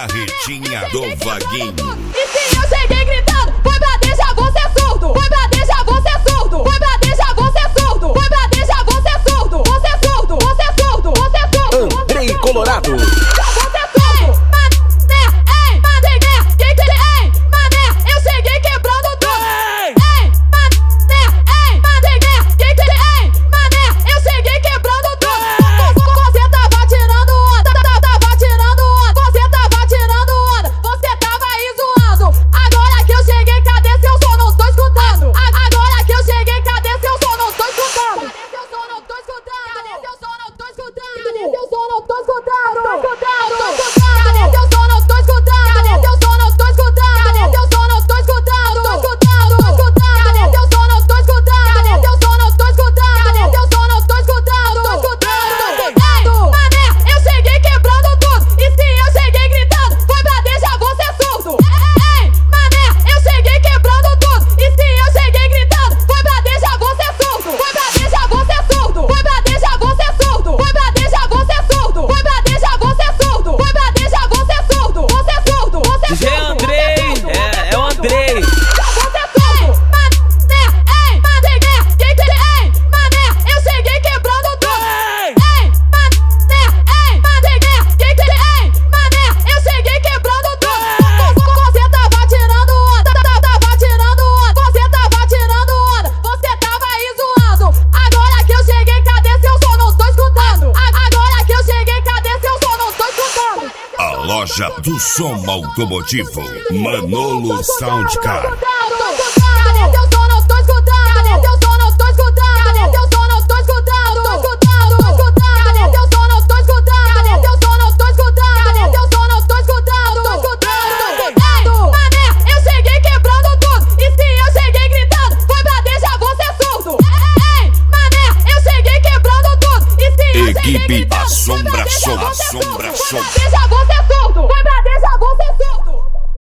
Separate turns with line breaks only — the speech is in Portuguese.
Marretinha do Vaguinho.
E se eu cheguei gritando, foi pra deixar você surdo. Foi pra deixar você surdo. Foi pra deixar você surdo. Foi pra deixar você surdo. Você é surdo, você é surdo, você é surdo.
Andrei Colorado.
Loja do som automotivo, Manolo Soundcar.
Cadê teu som? Não tô escutando. Cadê teu som? Não tô escutando. Cadê teu som? Não tô escutando. Tô escutando, tô escutando. Cadê teu som? Não tô escutando. Cadê teu som? Não tô escutando. Cadê teu som? Não tô escutando. Tô escutando. Mané, eu cheguei quebrando tudo. E se eu cheguei gritando, foi pra deixar você surdo. Mané, eu cheguei quebrando tudo. E se eu cheguei
Equipe
gritando,
Assombração.
deixa você